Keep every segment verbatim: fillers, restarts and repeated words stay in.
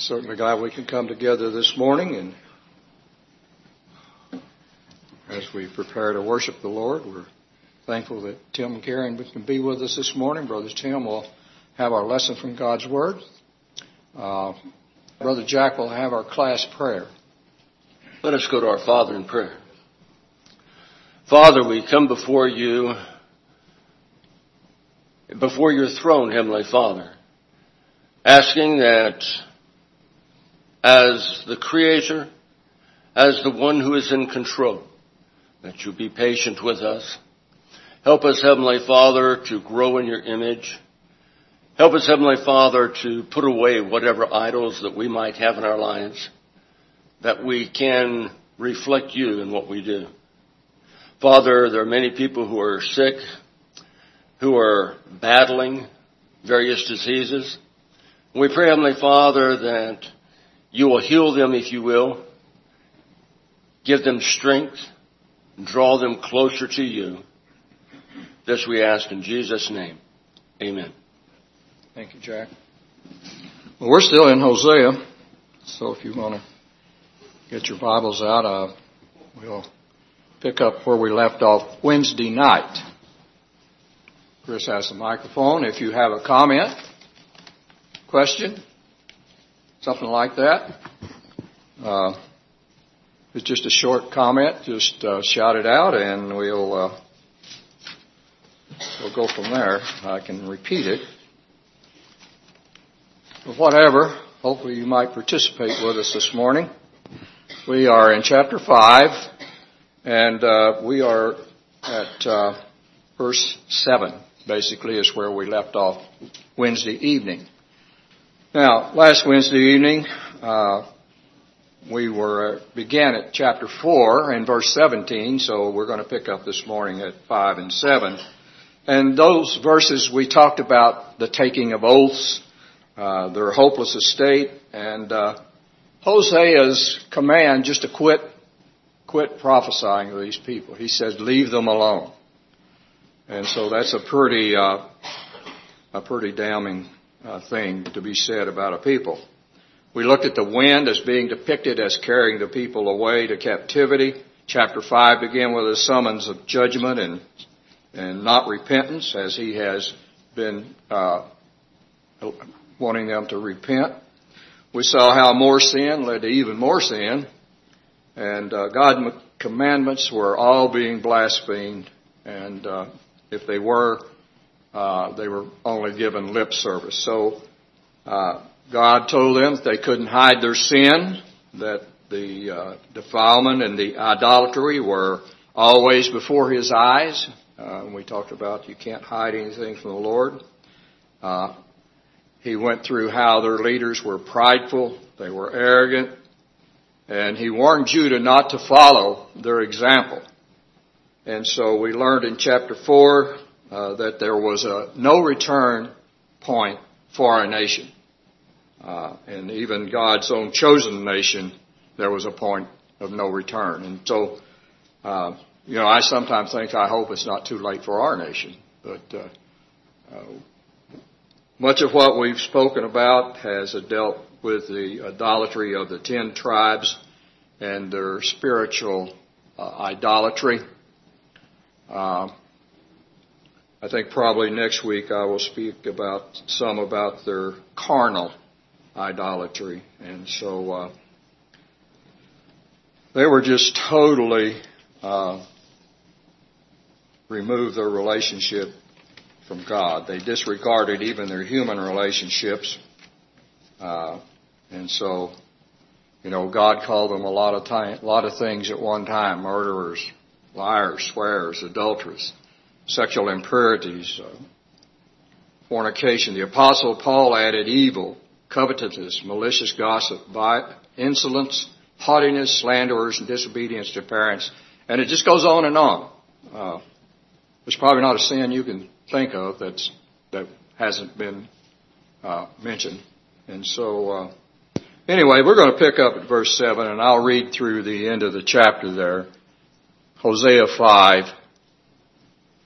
Certainly glad we can come together this morning, and as we prepare to worship the Lord, we're thankful that Tim and Karen can be with us this morning. Brother Tim will have our lesson from God's Word. Uh, Brother Jack will have our class prayer. Let us go to our Father in prayer. Father, we come before you, before your throne, Heavenly Father, asking that as the Creator, as the one who is in control, that you be patient with us. Help us, Heavenly Father, to grow in your image. Help us, Heavenly Father, to put away whatever idols that we might have in our lives, that we can reflect you in what we do. Father, there are many people who are sick, who are battling various diseases. We pray, Heavenly Father, that you will heal them, if you will, give them strength, draw them closer to you. This we ask in Jesus' name. Amen. Thank you, Jack. Well, we're still in Hosea, so if you want to get your Bibles out, uh, we'll pick up where we left off Wednesday night. Chris has the microphone. If you have a comment, question, something like that, uh, it's just a short comment. Just uh, shout it out, and we'll uh, we'll go from there. I can repeat it. But whatever, hopefully you might participate with us this morning. We are in chapter five, and uh, we are at uh, verse seven, basically, is where we left off Wednesday evening. Now, last Wednesday evening, uh, we were began at chapter four and verse seventeen, so we're going to pick up this morning at five and seven. And those verses, we talked about the taking of oaths, uh, their hopeless estate, and uh, Hosea's command just to quit, quit prophesying to these people. He says, leave them alone. And so that's a pretty, uh, a pretty damning uh, thing to be said about a people. We looked at the wind as being depicted as carrying the people away to captivity. Chapter five began with a summons of judgment and and not repentance, as he has been uh, wanting them to repent. We saw how more sin led to even more sin, and uh, God's commandments were all being blasphemed, and uh, if they were, uh, they were only given lip service. So uh, God told them that they couldn't hide their sin, that the uh, defilement and the idolatry were always before his eyes. Uh, we talked about you can't hide anything from the Lord. Uh, he went through how their leaders were prideful, they were arrogant, and he warned Judah not to follow their example. And so we learned in chapter four uh, that there was a no return point for our nation. Uh, and even God's own chosen nation, there was a point of no return. And so, uh, you know, I sometimes think, I hope it's not too late for our nation. But uh, uh, much of what we've spoken about has dealt with the idolatry of the ten tribes and their spiritual uh, idolatry. Uh, I think probably next week I will speak about some about their carnal idolatry. And so uh, they were just totally uh, removed their relationship from God. They disregarded even their human relationships. Uh, and so, you know, God called them a lot of time, a lot of things at one time: murderers, liars, swearers, adulterers, sexual impurities, uh, fornication. The Apostle Paul added evil, covetousness, malicious gossip, insolence, haughtiness, slanderers, and disobedience to parents. And it just goes on and on. Uh, there's probably not a sin you can think of that's, that hasn't been uh, mentioned. And so, uh, anyway, we're going to pick up at verse seven, and I'll read through the end of the chapter there. Hosea five,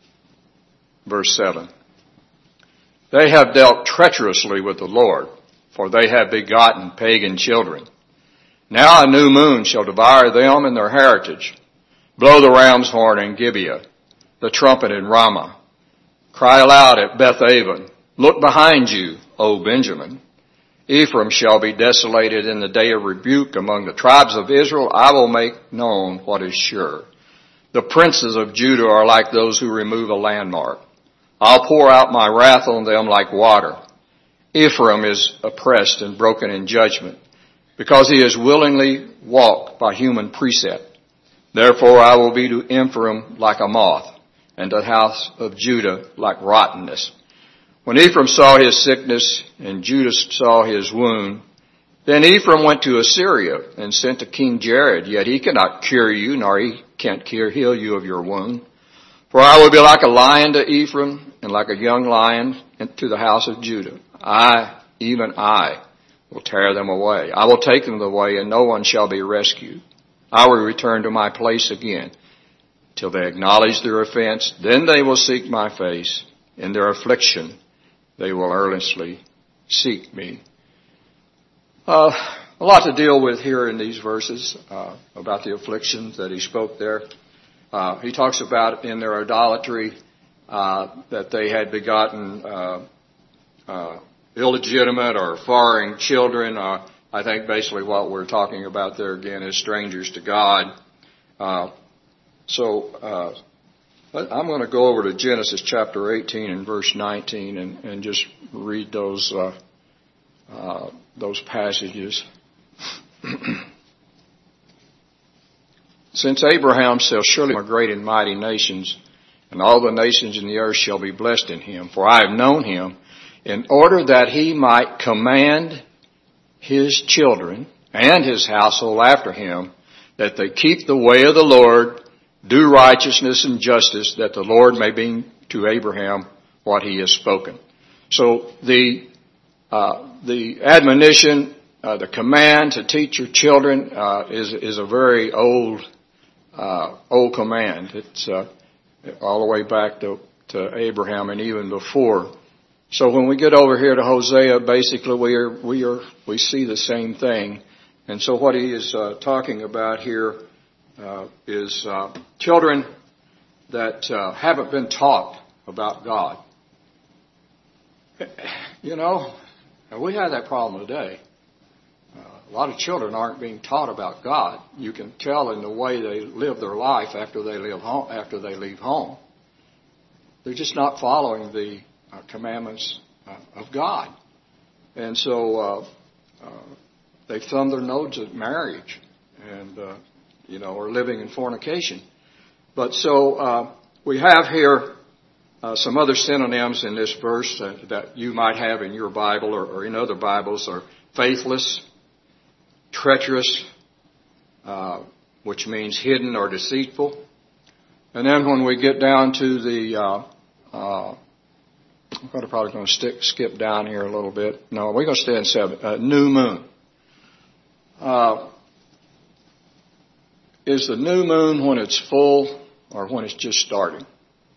verse seven. They have dealt treacherously with the Lord, for they have begotten pagan children. Now a new moon shall devour them and their heritage. Blow the ram's horn in Gibeah, the trumpet in Ramah. Cry aloud at Beth-aven. Look behind you, O Benjamin. Ephraim shall be desolated in the day of rebuke. Among the tribes of Israel I will make known what is sure. The princes of Judah are like those who remove a landmark. I'll pour out my wrath on them like water. Ephraim is oppressed and broken in judgment, because he has willingly walked by human precept. Therefore I will be to Ephraim like a moth, and to the house of Judah like rottenness. When Ephraim saw his sickness and Judah saw his wound, then Ephraim went to Assyria and sent to King Jared, yet he cannot cure you, nor he can't cure, heal you of your wound. For I will be like a lion to Ephraim, and like a young lion to the house of Judah. I, even I, will tear them away. I will take them away, and no one shall be rescued. I will return to my place again, till they acknowledge their offense. Then they will seek my face. In their affliction, they will earnestly seek me. Uh, a lot to deal with here in these verses uh, about the afflictions that he spoke there. Uh, he talks about in their idolatry uh, that they had begotten uh, uh, illegitimate or foreign children. Uh, I think basically what we're talking about there again is strangers to God. Uh, so uh, I'm going to go over to Genesis chapter eighteen and verse nineteen and, and just read those uh, uh, those passages. Since Abraham shall surely be great and mighty nations, and all the nations in the earth shall be blessed in him. For I have known him, in order that he might command his children and his household after him, that they keep the way of the Lord, do righteousness and justice, that the Lord may bring to Abraham what he has spoken. So the uh, the admonition, uh, the command to teach your children uh, is is a very old uh, old command. It's uh, all the way back to, to Abraham and even before. So when we get over here to Hosea, basically we are we are we see the same thing. And so what he is uh, talking about here uh, is uh, children that uh, haven't been taught about God. You know, we have that problem today. Uh, a lot of children aren't being taught about God. You can tell in the way they live their life after they leave home. After they leave home, they're just not following the uh, commandments uh, of God, and so uh, uh, they thumb their nose at marriage, and uh, you know, are living in fornication. But so uh, we have here uh, some other synonyms in this verse uh, that you might have in your Bible or, or in other Bibles are faithless, treacherous, uh, which means hidden or deceitful. And then when we get down to the, uh, uh, I'm probably going to stick, skip down here a little bit. No, we're going to stay in seven. Uh, new moon. Uh, is the new moon when it's full or when it's just starting?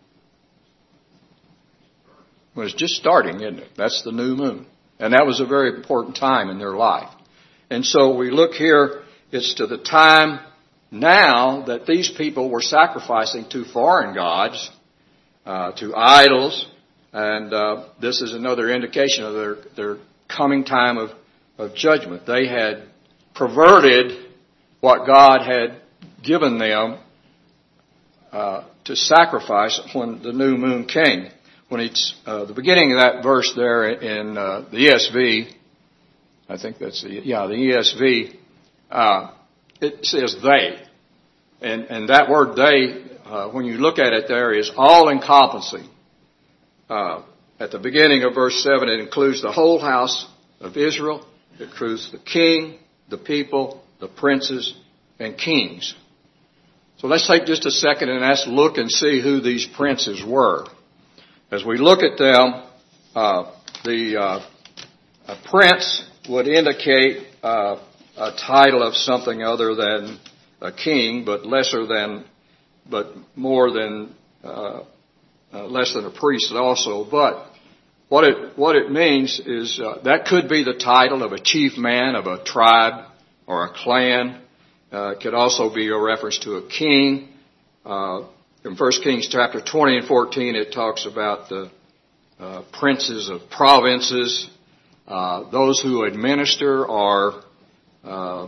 When it's just starting, isn't it? That's the new moon. And that was a very important time in their life. And so we look here, it's to the time now that these people were sacrificing to foreign gods, uh, to idols, and uh, this is another indication of their, their coming time of, of judgment. They had perverted what God had given them uh, to sacrifice when the new moon came. When it's uh, the beginning of that verse there in uh, the E S V, I think that's the, yeah, the E S V, uh, it says they. And, and that word they, uh, when you look at it there, is all-encompassing. Uh, at the beginning of verse seven, it includes the whole house of Israel. It includes the king, the people, the princes, and kings. So let's take just a second and let's look and see who these princes were. As we look at them, uh, the uh, a prince would indicate uh, a title of something other than a king, but lesser than, but more than, uh, uh, less than a priest also. But what it what it means is uh, that could be the title of a chief man of a tribe or a clan. Uh, it could also be a reference to a king. Uh, in First Kings chapter twenty and fourteen, it talks about the uh, princes of provinces. Uh, those who administer are uh,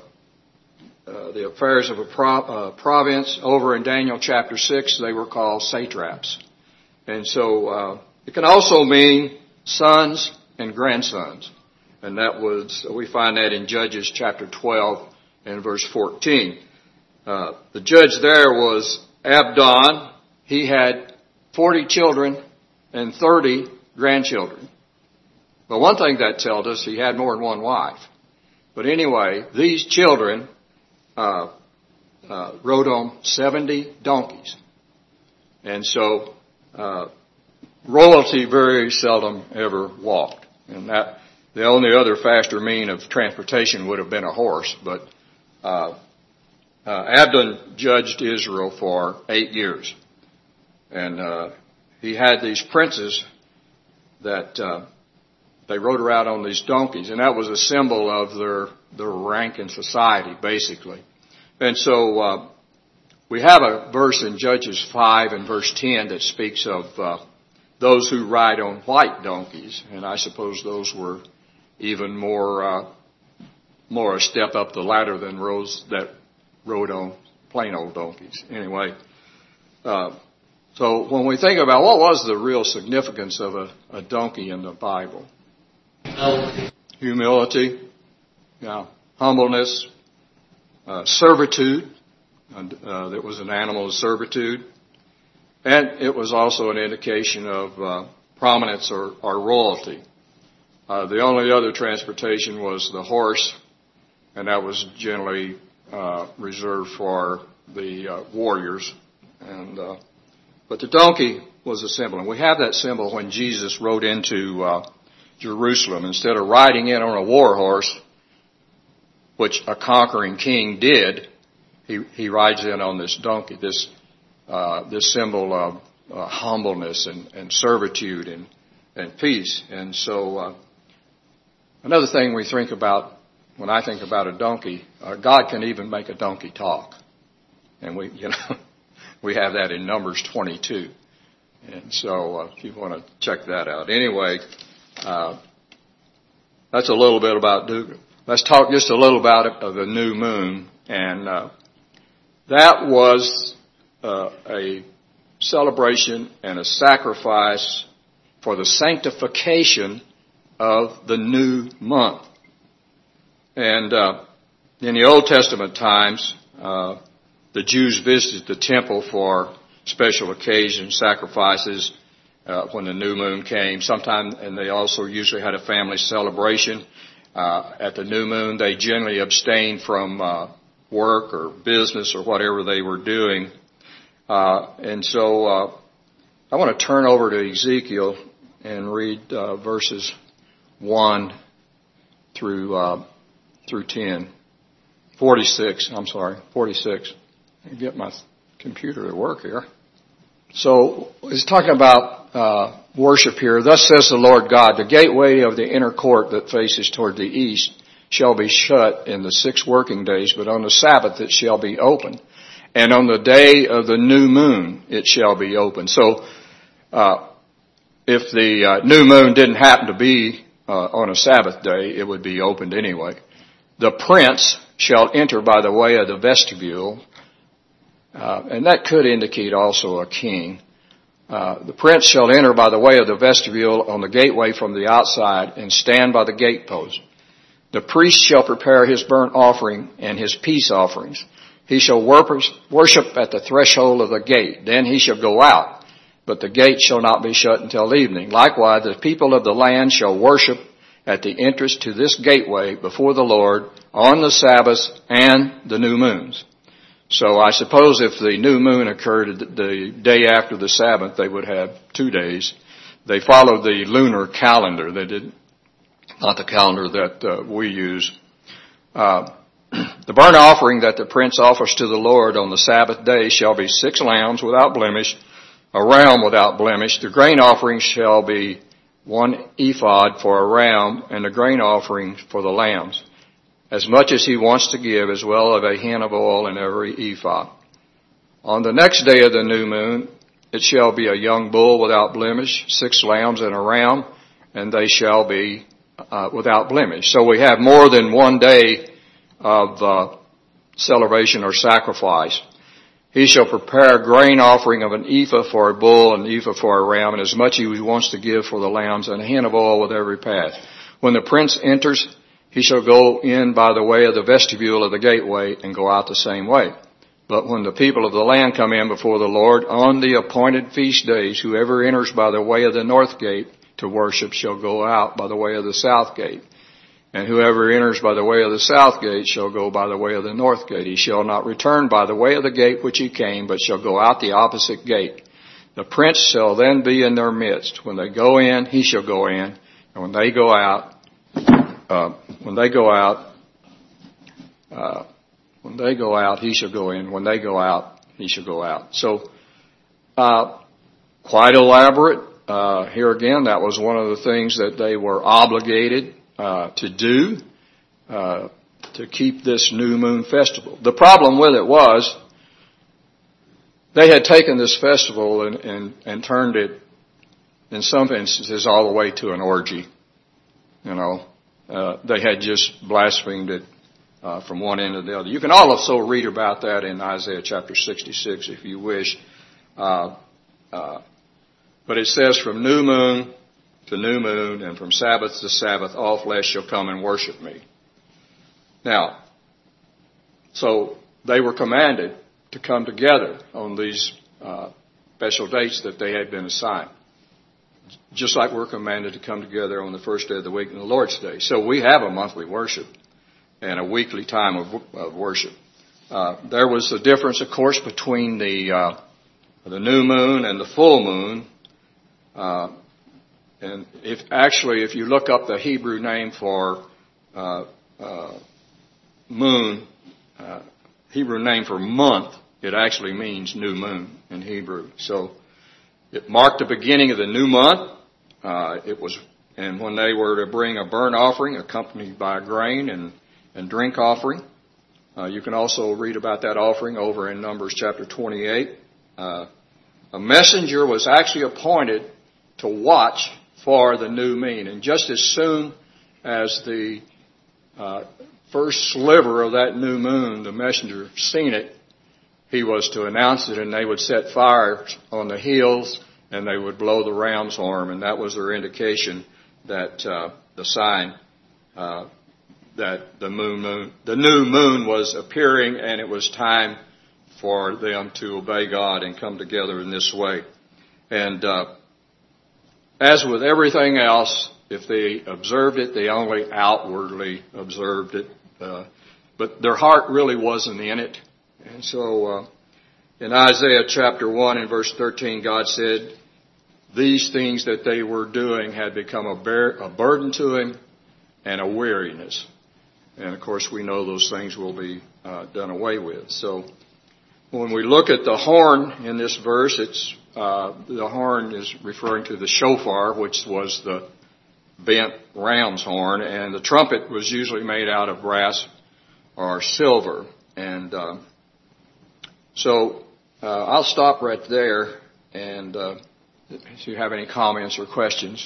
uh, the affairs of a pro- uh, province. Over in Daniel chapter six, they were called satraps. And so uh, it can also mean sons and grandsons. And that was, we find that in Judges chapter twelve and verse fourteen. Uh, the judge there was Abdon. He had forty children and thirty grandchildren. But one thing that tells us, he had more than one wife. But anyway, these children uh, uh, rode on seventy donkeys. And so uh, royalty very seldom ever walked. And that the only other faster mean of transportation would have been a horse. But uh, uh, Abdon judged Israel for eight years. And uh, he had these princes that uh, they rode around on these donkeys. And that was a symbol of their, their rank in society, basically. And so uh, we have a verse in Judges five and verse ten that speaks of uh, those who ride on white donkeys. And I suppose those were even more uh, more a step up the ladder than those that rode on plain old donkeys. Anyway, uh, so when we think about what was the real significance of a, a donkey in the Bible? Humility. Humility, yeah, humbleness, uh, servitude. Uh, that was an animal of servitude. And it was also an indication of uh, prominence or, or royalty. Uh, the only other transportation was the horse, and that was generally uh, reserved for the uh, warriors. And uh, but the donkey was a symbol, and we have that symbol when Jesus rode into uh, Jerusalem. Instead of riding in on a war horse, which a conquering king did, he he rides in on this donkey. This uh, this symbol of uh, humbleness and, and servitude and and peace. And so. Uh, Another thing we think about, when I think about a donkey, uh, God can even make a donkey talk. And we, you know, we have that in Numbers twenty-two. And so uh, if you want to check that out. Anyway, uh, that's a little bit about, let's talk just a little about it, of the new moon. And uh, that was uh, a celebration and a sacrifice for the sanctification of the new month. And uh, in the Old Testament times, uh, the Jews visited the temple for special occasions, sacrifices, uh, when the new moon came. Sometimes, and they also usually had a family celebration. Uh, at the new moon, they generally abstained from uh, work or business or whatever they were doing. Uh, and so uh, I want to turn over to Ezekiel and read uh, verses one through uh, through ten, forty-six. I'm sorry, forty-six. Let me get my computer to work here. So he's talking about uh, worship here. Thus says the Lord God: the gateway of the inner court that faces toward the east shall be shut in the six working days, but on the Sabbath it shall be open, and on the day of the new moon it shall be open. So uh, if the uh, new moon didn't happen to be Uh, on a Sabbath day, it would be opened anyway. The prince shall enter by the way of the vestibule, uh, and that could indicate also a king. Uh, the prince shall enter by the way of the vestibule on the gateway from the outside and stand by the gatepost. The priest shall prepare his burnt offering and his peace offerings. He shall worship at the threshold of the gate. Then he shall go out, but the gate shall not be shut until evening. Likewise, the people of the land shall worship at the entrance to this gateway before the Lord on the Sabbaths and the new moons. So I suppose if the new moon occurred the day after the Sabbath, they would have two days. They followed the lunar calendar. They did not the calendar that uh, we use. Uh, the burnt offering that the prince offers to the Lord on the Sabbath day shall be six lambs without blemish, a ram without blemish. The grain offering shall be one ephod for a ram, and a grain offering for the lambs, as much as he wants to give, as well as a hin of oil in every ephah. On the next day of the new moon, it shall be a young bull without blemish, six lambs and a ram, and they shall be uh, without blemish. So we have more than one day of uh, celebration or sacrifice. He shall prepare a grain offering of an ephah for a bull, and an ephah for a ram, and as much as he wants to give for the lambs, and a hin of oil with every path. When the prince enters, he shall go in by the way of the vestibule of the gateway, and go out the same way. But when the people of the land come in before the Lord on the appointed feast days, whoever enters by the way of the north gate to worship shall go out by the way of the south gate. And whoever enters by the way of the south gate shall go by the way of the north gate. He shall not return by the way of the gate which he came, but shall go out the opposite gate. The prince shall then be in their midst. When they go in, he shall go in. And when they go out, uh, when they go out, uh, when they go out, he shall go in. When they go out, he shall go out. So, uh, quite elaborate. Uh, here again, that was one of the things that they were obligated Uh, to do, uh, to keep this new moon festival. The problem with it was they had taken this festival and, and, and turned it, in some instances, all the way to an orgy. You know, uh, they had just blasphemed it uh, from one end to the other. You can also read about that in Isaiah chapter sixty-six if you wish. Uh, uh, but it says from new moon to new moon, and from Sabbath to Sabbath, all flesh shall come and worship me. Now, so they were commanded to come together on these uh, special dates that they had been assigned, just like we're commanded to come together on the first day of the week and the Lord's Day. So we have a monthly worship and a weekly time of, of worship. Uh, there was a difference, of course, between the uh, the new moon and the full moon. Uh, And if actually, if you look up the Hebrew name for uh, uh, moon, uh, Hebrew name for month, it actually means new moon in Hebrew. So it marked the beginning of the new month. Uh, it was, and when they were to bring a burnt offering accompanied by a grain and and drink offering. Uh, you can also read about that offering over in Numbers chapter twenty-eight. Uh, a messenger was actually appointed to watch for the new moon. And just as soon as the uh, first sliver of that new moon, the messenger seen it, he was to announce it, and they would set fires on the hills, and they would blow the ram's horn, and that was their indication that uh, the sign uh, that the moon, moon, the new moon was appearing, and it was time for them to obey God and come together in this way. And uh, as with everything else, if they observed it, they only outwardly observed it. Uh, but their heart really wasn't in it. And so uh, in Isaiah chapter one and verse thirteen, God said these things that they were doing had become a, bear, a burden to him and a weariness. And, of course, we know those things will be uh, done away with. So when we look at the horn in this verse, it's Uh, the horn is referring to the shofar, which was the bent ram's horn, and the trumpet was usually made out of brass or silver. And uh, so uh, I'll stop right there, and uh, if you have any comments or questions,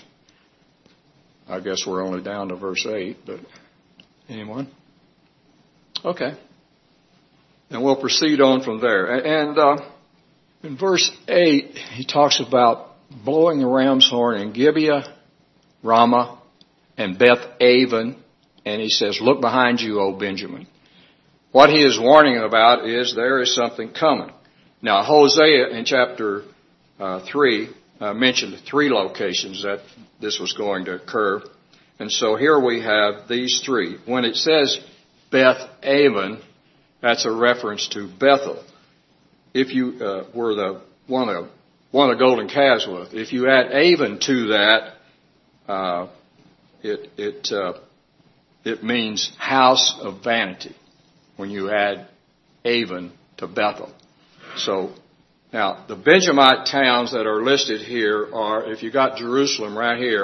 I guess we're only down to verse eight, but anyone? Okay. And we'll proceed on from there. And uh, in verse eight, he talks about blowing the ram's horn in Gibeah, Ramah, and Beth Aven. And he says, look behind you, O Benjamin. What he is warning about is there is something coming. Now, Hosea in chapter uh, three uh, mentioned three locations that this was going to occur. And so here we have these three. When it says Beth Aven, that's a reference to Bethel. If you uh, were the one of one of the golden calves with, if you add Aven to that, uh, it it uh, it means house of vanity. When you add Aven to Bethel, so now the Benjamite towns that are listed here are, if you got Jerusalem right here,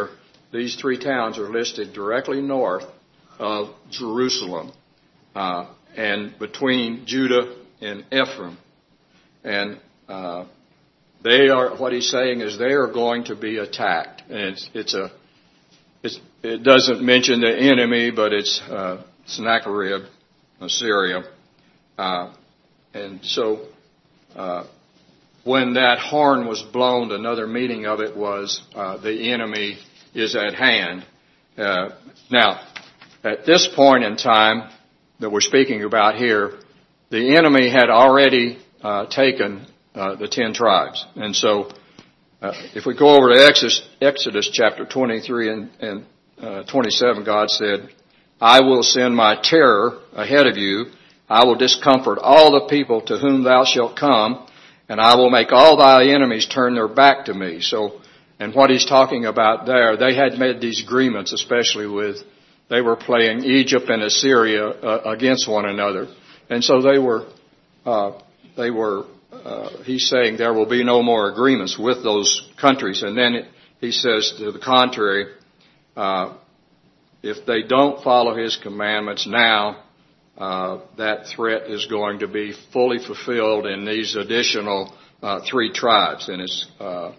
these three towns are listed directly north of Jerusalem, uh, and between Judah and Ephraim. And uh, they are, what he's saying is they are going to be attacked. And it's, it's a, it's, it doesn't mention the enemy, but it's uh, Sennacherib, Assyria. Uh, and so uh, when that horn was blown, another meaning of it was uh, the enemy is at hand. Uh, now, at this point in time that we're speaking about here, the enemy had already uh, taken uh, the ten tribes. And so uh, if we go over to Exodus, Exodus chapter twenty-three and, and uh, twenty-seven, God said, I will send my terror ahead of you. I will discomfort all the people to whom thou shalt come, and I will make all thy enemies turn their back to me. So, and what he's talking about there, they had made these agreements, especially with, they were playing Egypt and Assyria uh, against one another. And so they were, uh, they were, uh, he's saying there will be no more agreements with those countries. And then it, he says to the contrary, uh, if they don't follow his commandments now, uh, that threat is going to be fully fulfilled in these additional uh, three tribes. And it's, uh,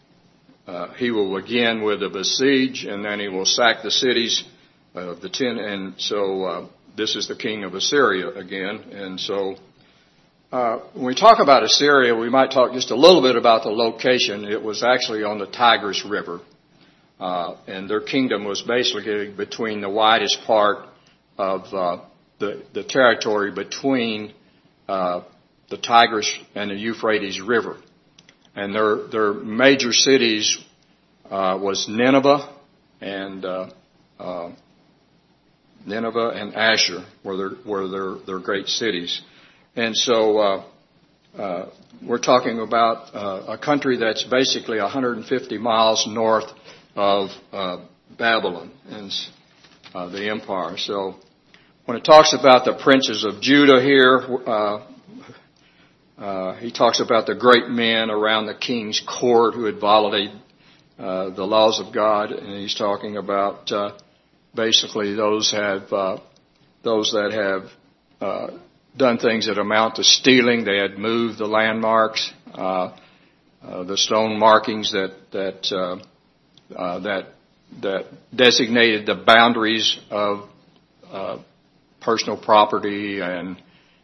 uh, he will begin with a besiege, and then he will sack the cities of the ten. And so uh, this is the king of Assyria again. And so uh, when we talk about Assyria, we might talk just a little bit about the location. It was actually on the Tigris River. Uh, and their kingdom was basically between the widest part of uh, the, the territory between uh, the Tigris and the Euphrates River. And their their major cities uh, was Nineveh and uh, uh, Nineveh and Asher were their were their their great cities. And so uh, uh, we're talking about uh, a country that's basically one hundred fifty miles north of uh, Babylon and uh, the empire. So when it talks about the princes of Judah here, uh, uh, he talks about the great men around the king's court who had violated uh, the laws of God, and he's talking about uh, basically those have uh, those that have uh, done things that amount to stealing. They had moved the landmarks, uh, uh, the stone markings that that. Uh, Uh, that that designated the boundaries of uh, personal property and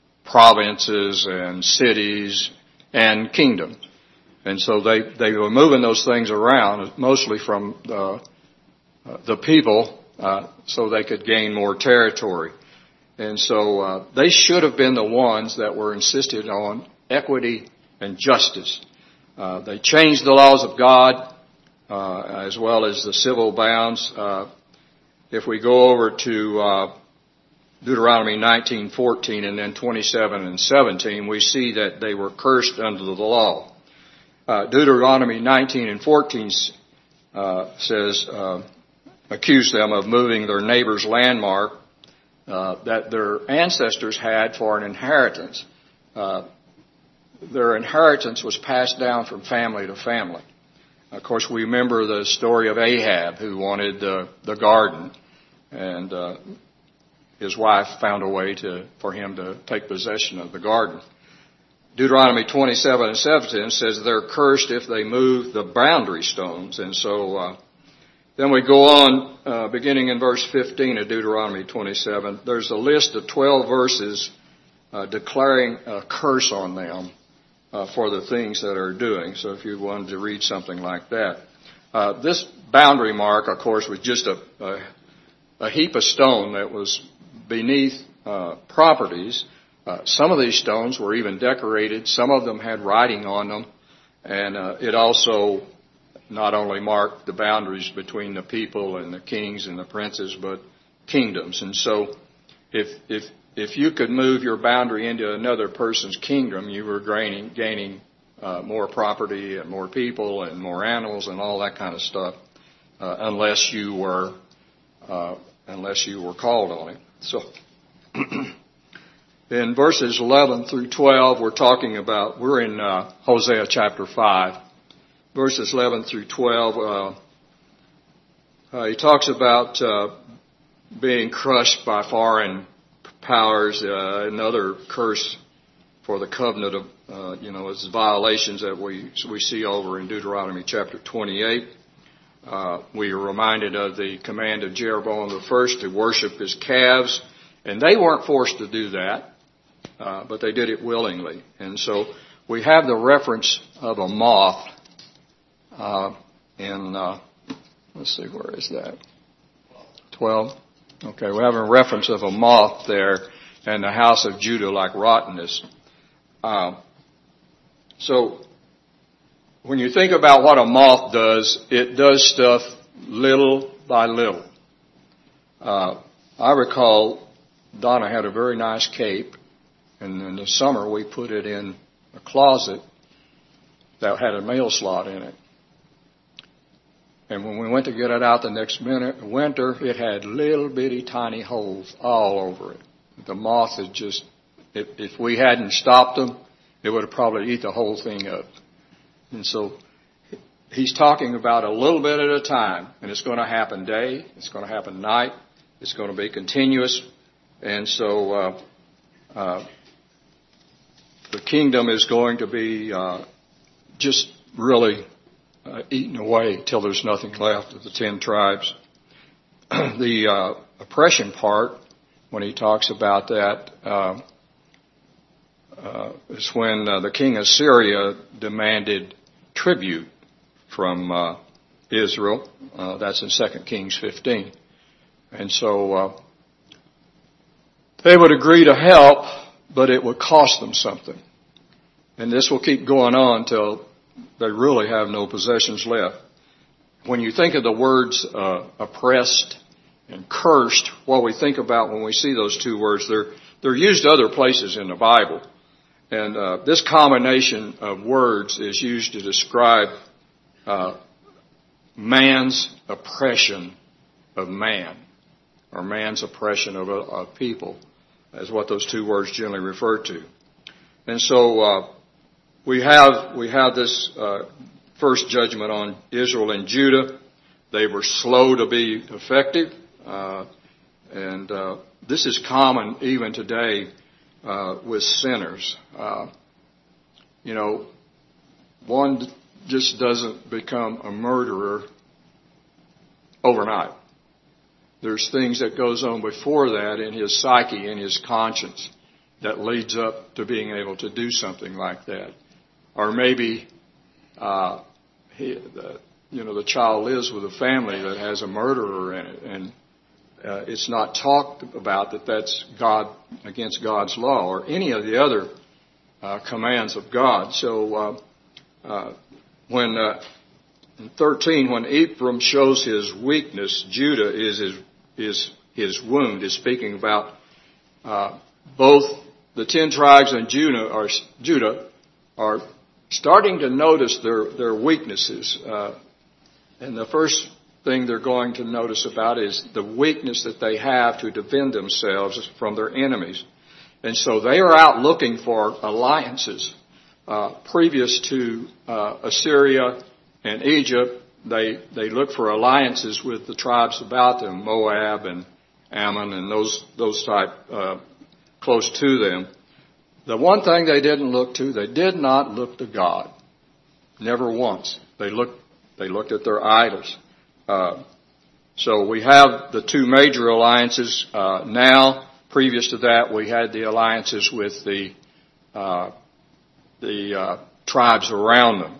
provinces and cities and kingdoms. And so they, they were moving those things around, mostly from the, uh, the people, uh, so they could gain more territory. And so uh, they should have been the ones that were insisted on equity and justice. Uh, they changed the laws of God, Uh, as well as the civil bounds. Uh, if we go over to uh, Deuteronomy nineteen fourteen and then twenty-seven and seventeen, we see that they were cursed under the law. Uh, Deuteronomy nineteen and fourteen uh, says, uh, accuse them of moving their neighbor's landmark uh, that their ancestors had for an inheritance. Uh, their inheritance was passed down from family to family. Of course, we remember the story of Ahab, who wanted the, the garden, and uh, his wife found a way to for him to take possession of the garden. Deuteronomy twenty-seven and seventeen says they're cursed if they move the boundary stones. And so uh, then we go on, uh, beginning in verse fifteen of Deuteronomy twenty-seven. There's a list of twelve verses uh, declaring a curse on them Uh, for the things that are doing. So if you wanted to read something like that. Uh, this boundary mark, of course, was just a, a, a heap of stone that was beneath uh, properties. Uh, some of these stones were even decorated. Some of them had writing on them. And uh, it also not only marked the boundaries between the people and the kings and the princes, but kingdoms. And so if if If you could move your boundary into another person's kingdom, you were gaining, gaining uh, more property and more people and more animals and all that kind of stuff, uh, unless you were uh, unless you were called on it. So, in verses eleven through twelve, we're talking about we're in uh, Hosea chapter five, verses eleven through twelve. Uh, Uh, he talks about uh, being crushed by foreign powers, uh, another curse for the covenant of, uh, you know, as violations that we we see over in Deuteronomy chapter twenty-eight. Uh, we are reminded of the command of Jeroboam the first to worship his calves, and they weren't forced to do that, uh, but they did it willingly. And so we have the reference of a moth uh, in, uh, let's see, where is that? twelve. Okay, we have a reference of a moth there, and the house of Judah like rottenness. Uh, so when you think about what a moth does, it does stuff little by little. Uh, I recall Donna had a very nice cape, and in the summer we put it in a closet that had a mail slot in it. And when we went to get it out the next minute, winter, it had little bitty tiny holes all over it. The moth had just, if, if we hadn't stopped them, it would have probably eat the whole thing up. And so he's talking about a little bit at a time, and it's going to happen day, it's going to happen night, it's going to be continuous. And so uh, uh, the kingdom is going to be uh, just really uh, eaten away till there's nothing left of the ten tribes. the uh, oppression part, when he talks about that, uh, uh, is when uh, the king of Syria demanded tribute from uh, Israel. Uh, that's in Second Kings fifteen. And so uh, they would agree to help, but it would cost them something. And this will keep going on till they really have no possessions left. When you think of the words uh, oppressed and cursed, what we think about when we see those two words, they're, they're used other places in the Bible. And uh, this combination of words is used to describe uh, man's oppression of man, or man's oppression of, of people, is what those two words generally refer to. And so uh, we have we have this uh, first judgment on Israel and Judah. They were slow to be effective, uh, and uh, this is common even today uh, with sinners. Uh, you know, one just doesn't become a murderer overnight. There's things that goes on before that in his psyche, in his conscience, that leads up to being able to do something like that. Or maybe, uh, he, the, you know, the child lives with a family that has a murderer in it, and uh, it's not talked about that that's God against God's law or any of the other uh, commands of God. So uh, uh, when uh, in thirteen, when Ephraim shows his weakness, Judah is his is his wound. Is speaking about uh, both the ten tribes and Judah are Judah are starting to notice their their weaknesses, uh, and the first thing they're going to notice about is the weakness that they have to defend themselves from their enemies, and so they are out looking for alliances. Uh, previous to uh, Assyria and Egypt, they they look for alliances with the tribes about them, Moab and Ammon and those those type uh, close to them. The one thing they didn't look to, they did not look to God. Never once. They looked they looked at their idols. Uh, so we have the two major alliances uh, now. Previous to that, we had the alliances with the uh, the uh, tribes around them.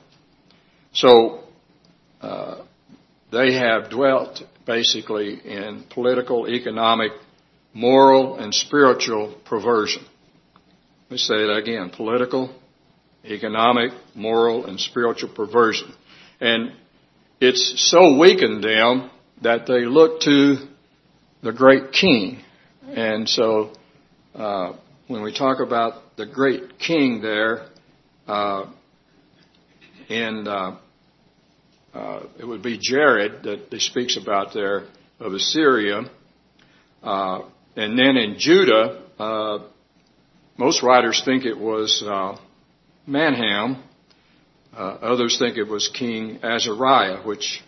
So uh, they have dwelt basically in political, economic, moral, and spiritual perversion. Let me say that again. Political, economic, moral, and spiritual perversion. And it's so weakened them that they look to the great king. And so uh, when we talk about the great king there, uh, in uh, uh, it would be Jared that he speaks about there of Assyria. Uh, and then in Judah, uh, most writers think it was uh, Manham. Uh, others think it was King Azariah, which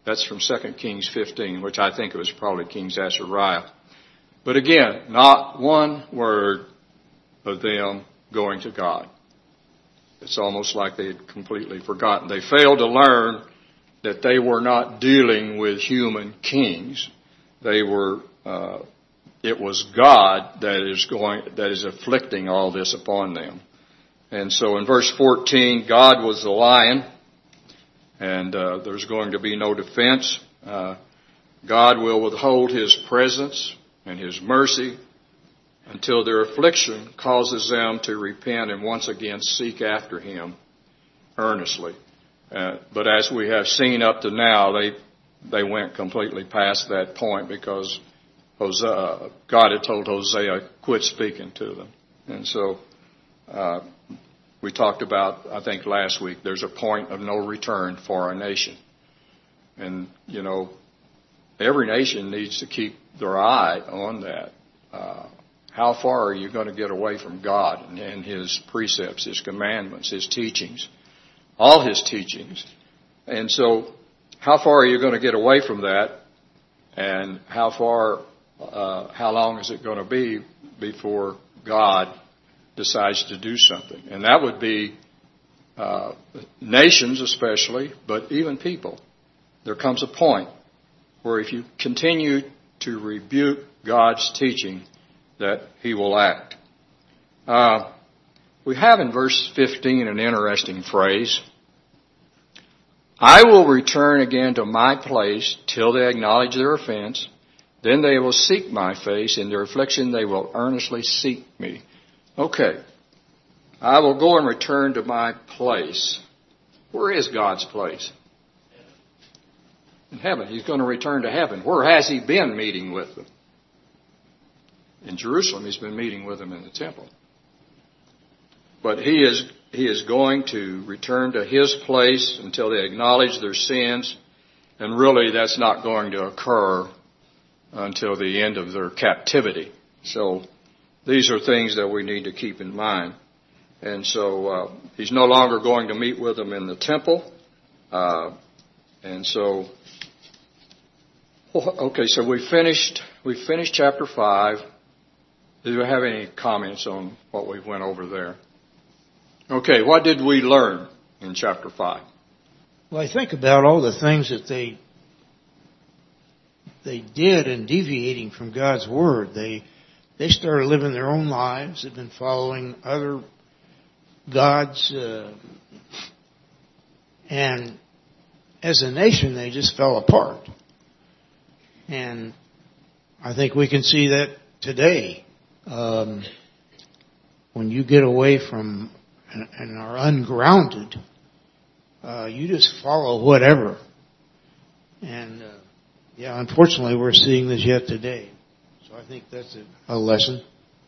That's from Second Kings fifteen, which I think it was probably King Azariah. But again, not one word of them going to God. It's almost like they had completely forgotten. They failed to learn that they were not dealing with human kings. They were, uh, it was God that is going, that is afflicting all this upon them. And so in verse fourteen, God was the lion, and uh, there's going to be no defense. Uh, God will withhold His presence and His mercy until their affliction causes them to repent and once again seek after Him earnestly. Uh, but as we have seen up to now, they they went completely past that point because Hosea, God had told Hosea, quit speaking to them. And so uh, we talked about, I think last week, there's a point of no return for our nation. And, you know, every nation needs to keep their eye on that. Uh, how far are you going to get away from God and, and His precepts, His commandments, His teachings, all His teachings? And so how far are you going to get away from that? And how far, uh, how long is it going to be before God decides to do something? And that would be uh, nations especially, but even people. There comes a point where if you continue to rebuke God's teaching, that He will act. Uh, we have in verse fifteen an interesting phrase. I will return again to my place till they acknowledge their offense. Then they will seek my face. In their affliction they will earnestly seek me. Okay. I will go and return to my place. Where is God's place? In heaven. He's going to return to heaven. Where has He been meeting with them? In Jerusalem, He's been meeting with them in the temple. But He is He is going to return to His place until they acknowledge their sins. And really, that's not going to occur until the end of their captivity. So these are things that we need to keep in mind. And so uh, He's no longer going to meet with them in the temple. Uh, and so, okay, so we finished, we finished chapter five. Do you have any comments on what we went over there? Okay, what did we learn in chapter five? Well, I think about all the things that they they did in deviating from God's Word. They they started living their own lives. They've been following other gods. Uh, and as a nation, they just fell apart. And I think we can see that today. Um, when you get away from and, and are ungrounded, uh, you just follow whatever. And, uh, yeah, unfortunately, we're seeing this yet today. So I think that's a, a lesson.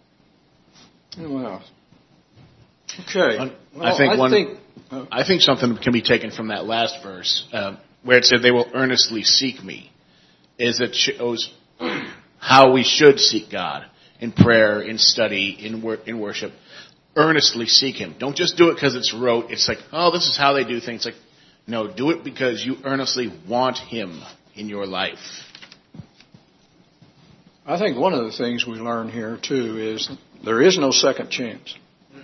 Well, okay. Well, well, I think I one. Think, uh, I think something can be taken from that last verse, uh, where it said, "They will earnestly seek me," is it shows how we should seek God in prayer, in study, in wor- in worship. Earnestly seek Him. Don't just do it because it's rote. It's like, oh, this is how they do things. Like, no, do it because you earnestly want Him in your life. I think one of the things we learn here, too, is there is no second chance.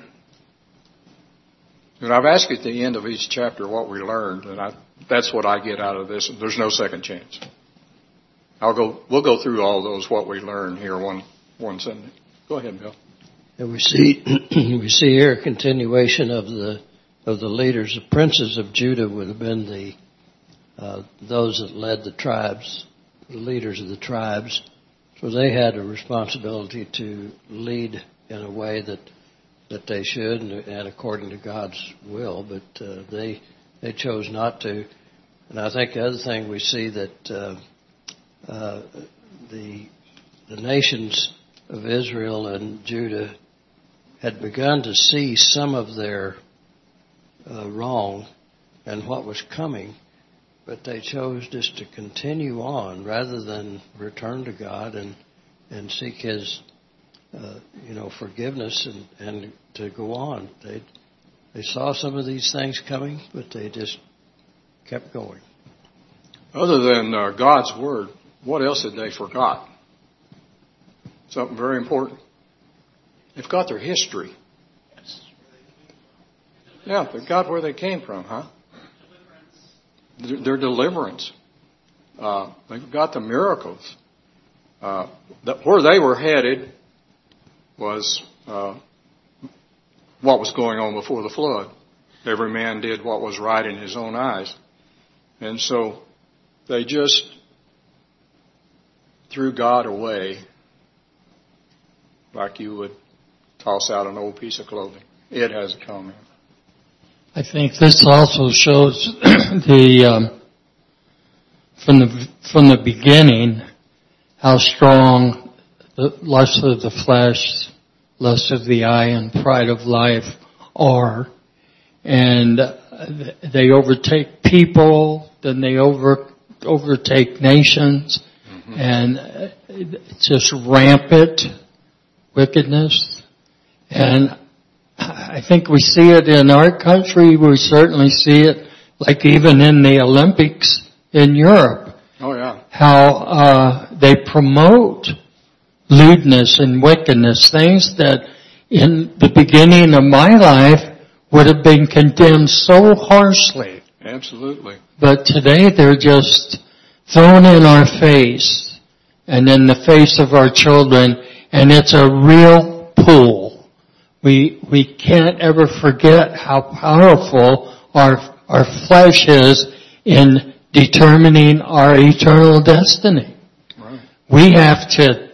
And I've asked at the end of each chapter what we learned, and I, that's what I get out of this. There's no second chance. I'll go. We'll go through all those what we learned here one one Sunday. Go ahead, Bill. And we see we see here a continuation of the of the leaders. The princes of Judah would have been the uh, those that led the tribes, the leaders of the tribes. So they had a responsibility to lead in a way that that they should and, and according to God's will. But uh, they they chose not to. And I think the other thing we see that uh, uh, the the nations of Israel and Judah had begun to see some of their uh, wrong and what was coming, but they chose just to continue on rather than return to God and and seek His, uh, you know, forgiveness and, and to go on. They they saw some of these things coming, but they just kept going. Other than uh, God's Word, what else had they forgot? Something very important. They've got their history. Yeah, they got where they came from, huh? Their, their deliverance. Uh, they've got the miracles. Uh, that where they were headed was uh, what was going on before the flood. Every man did what was right in his own eyes. And so they just threw God away like you would toss out an old piece of clothing. It has come in. I think this also shows the um, from the from the beginning how strong the lust of the flesh, lust of the eye, and pride of life are, and they overtake people, then they over overtake nations, mm-hmm. and it's just rampant wickedness. And I think we see it in our country. We certainly see it, like even in the Olympics in Europe. Oh yeah. How uh, they promote lewdness and wickedness, things that in the beginning of my life would have been condemned so harshly. Absolutely. But today they're just thrown in our face and in the face of our children, and it's a real pull. We we can't ever forget how powerful our our flesh is in determining our eternal destiny. Right. We have to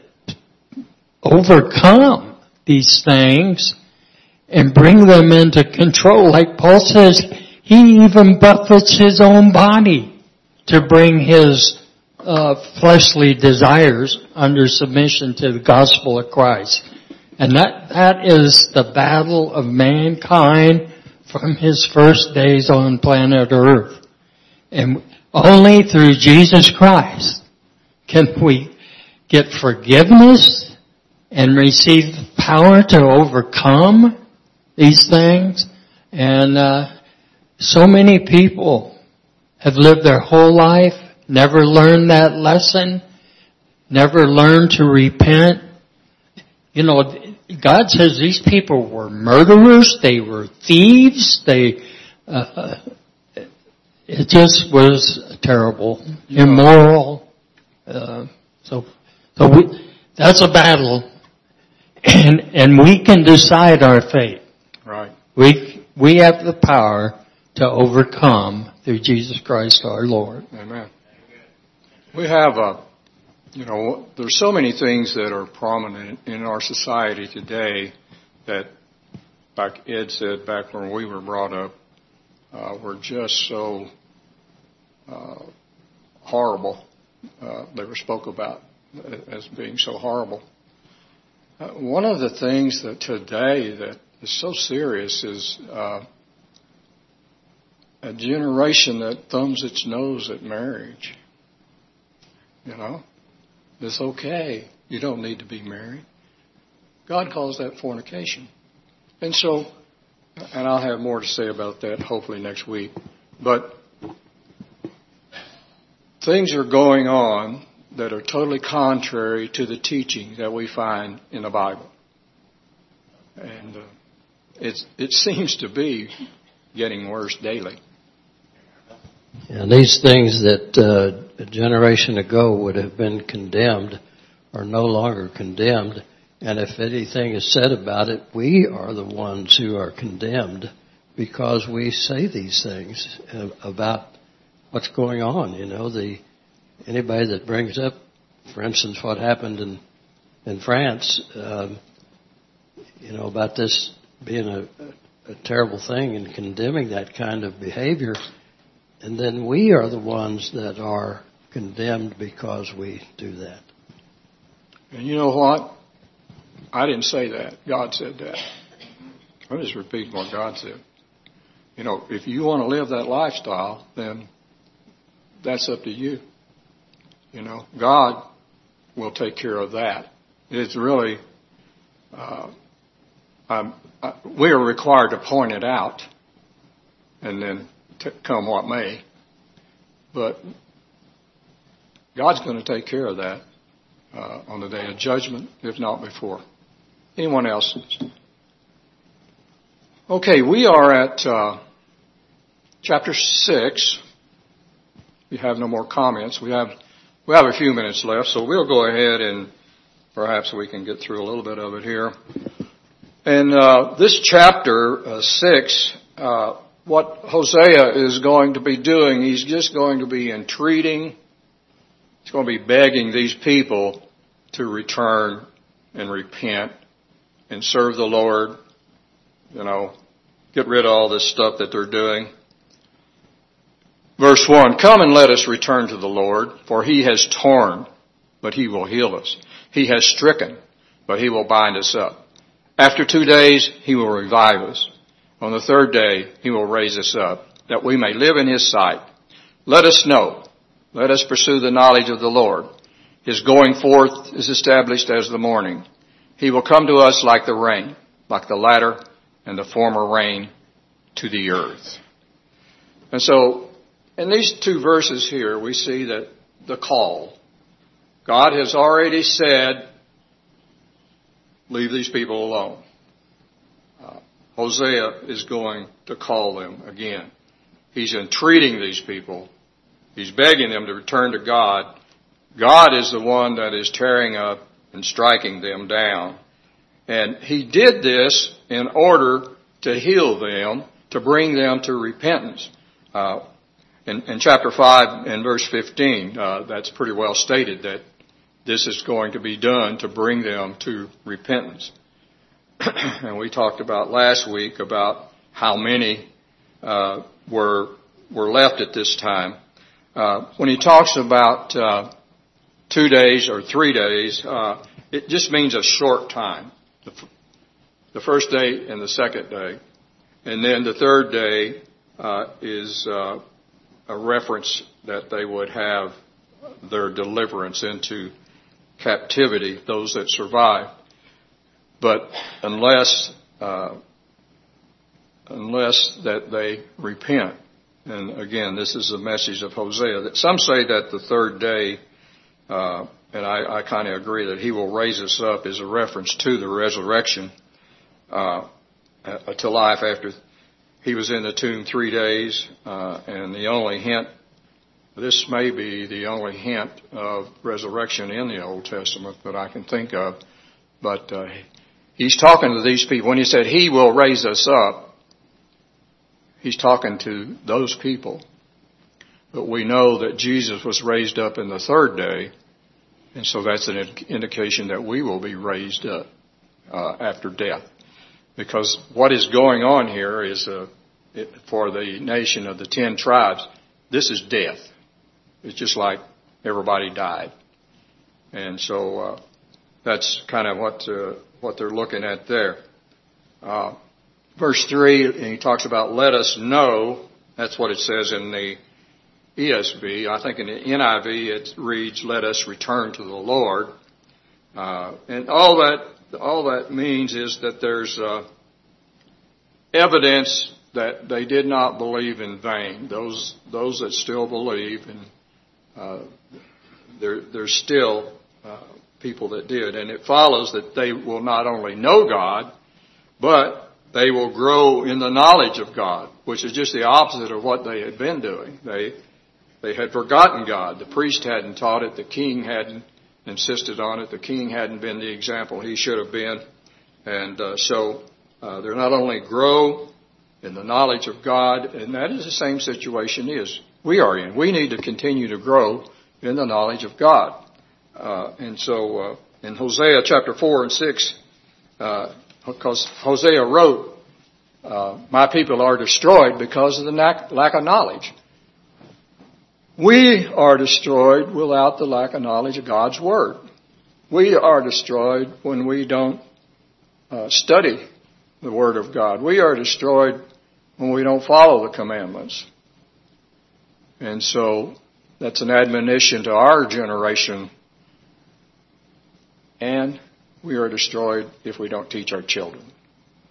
overcome these things and bring them into control. Like Paul says, he even buffets his own body to bring his uh, fleshly desires under submission to the gospel of Christ. And that, that is the battle of mankind from his first days on planet Earth. And only through Jesus Christ can we get forgiveness and receive the power to overcome these things. And uh, so many people have lived their whole life, never learned that lesson, never learned to repent. You know, God says these people were murderers, they were thieves, they, uh, it just was terrible, immoral. Uh, so, so we, that's a battle, and and we can decide our fate. Right. We we have the power to overcome through Jesus Christ our Lord. Amen. We have a. You know, there's so many things that are prominent in our society today that, like Ed said back when we were brought up, uh, were just so uh, horrible. Uh, they were spoke about as being so horrible. Uh, one of the things that today that is so serious is uh, a generation that thumbs its nose at marriage. You know? It's okay. You don't need to be married. God calls that fornication. And so, and I'll have more to say about that hopefully next week, but things are going on that are totally contrary to the teaching that we find in the Bible. And uh, it's, it seems to be getting worse daily. And these things that uh, a generation ago would have been condemned are no longer condemned. And if anything is said about it, we are the ones who are condemned because we say these things about what's going on. You know, the anybody that brings up, for instance, what happened in in France, um, you know, about this being a, a terrible thing and condemning that kind of behavior. And then we are the ones that are condemned because we do that. And you know what? I didn't say that. God said that. I'm just repeating what God said. You know, if you want to live that lifestyle, then that's up to you. You know, God will take care of that. It's really, uh, I'm, I, we are required to point it out and then to come what may. But God's going to take care of that uh, on the day of judgment, if not before. Anyone else? Okay, we are at uh, chapter six. We have no more comments. We have we have a few minutes left, so we'll go ahead and perhaps we can get through a little bit of it here. And uh, this chapter uh, six, uh, what Hosea is going to be doing, he's just going to be entreating, he's going to be begging these people to return and repent and serve the Lord, you know, get rid of all this stuff that they're doing. Verse one, come and let us return to the Lord, for he has torn, but he will heal us. He has stricken, but he will bind us up. After two days, he will revive us. On the third day, he will raise us up, that we may live in his sight. Let us know. Let us pursue the knowledge of the Lord. His going forth is established as the morning. He will come to us like the rain, like the latter and the former rain to the earth. And so, in these two verses here, we see that the call. God has already said, leave these people alone. Uh, Hosea is going to call them again. He's entreating these people. He's begging them to return to God. God is the one that is tearing up and striking them down. And he did this in order to heal them, to bring them to repentance. Uh, in, in chapter five and verse fifteen, uh, that's pretty well stated that this is going to be done to bring them to repentance. And we talked about last week about how many uh, were were left at this time. Uh, when he talks about uh, two days or three days, uh, it just means a short time. The, f- the first day and the second day. And then the third day uh, is uh, a reference that they would have their deliverance into captivity, those that survive. But unless uh, unless that they repent, and again, this is the message of Hosea. That some say that the third day, uh, and I, I kind of agree that he will raise us up, is a reference to the resurrection uh, to life after he was in the tomb three days, uh, and the only hint. This may be the only hint of resurrection in the Old Testament that I can think of. But uh, he's talking to these people. When he said he will raise us up, he's talking to those people. But we know that Jesus was raised up in the third day, and so that's an indication that we will be raised up uh, after death. Because what is going on here is uh, it, for the nation of the ten tribes, this is death. It's just like everybody died. And so uh, that's kind of what uh, what they're looking at there. Uh, verse three, and he talks about let us know. That's what it says in the E S V. I think in the N I V it reads, let us return to the Lord. Uh, and all that all that means is that there's uh, evidence that they did not believe in vain. Those those that still believe, and uh, there there's still uh, people that did, and it follows that they will not only know God, but they will grow in the knowledge of God, which is just the opposite of what they had been doing. They they had forgotten God. The priest hadn't taught it. The king hadn't insisted on it. The king hadn't been the example he should have been, and uh, so uh, they're not only grow in the knowledge of God, and that is the same situation is we are in. We need to continue to grow in the knowledge of God. Uh, and so uh, in Hosea chapter four and six, uh, because Hosea wrote, uh, my people are destroyed because of the lack of knowledge. We are destroyed without the lack of knowledge of God's Word. We are destroyed when we don't uh, study the Word of God. We are destroyed when we don't follow the commandments. And so that's an admonition to our generation. And we are destroyed if we don't teach our children.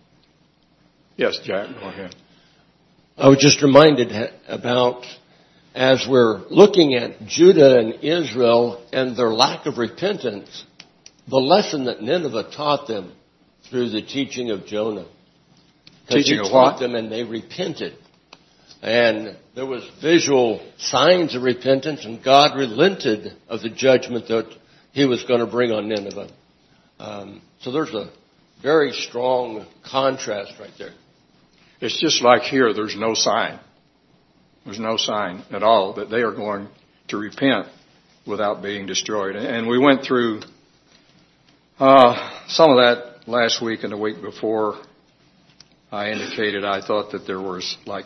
Yes, Jack, go ahead. I was just reminded about as we're looking at Judah and Israel and their lack of repentance, the lesson that Nineveh taught them through the teaching of Jonah. Teaching he of taught what? them and they repented. And there was visual signs of repentance, and God relented of the judgment that he was going to bring on Nineveh. Um, so there's a very strong contrast right there. It's just like here, there's no sign. There's no sign at all that they are going to repent without being destroyed. And we went through uh, some of that last week and the week before. I indicated I thought that there was like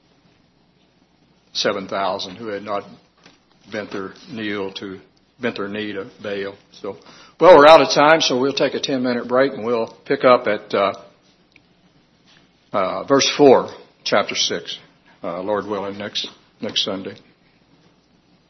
seven thousand who had not bent their knee to bent their knee to Baal. So, well, we're out of time, so we'll take a ten minute break and we'll pick up at uh, uh, verse four, chapter six. Uh, Lord willing, next next Sunday.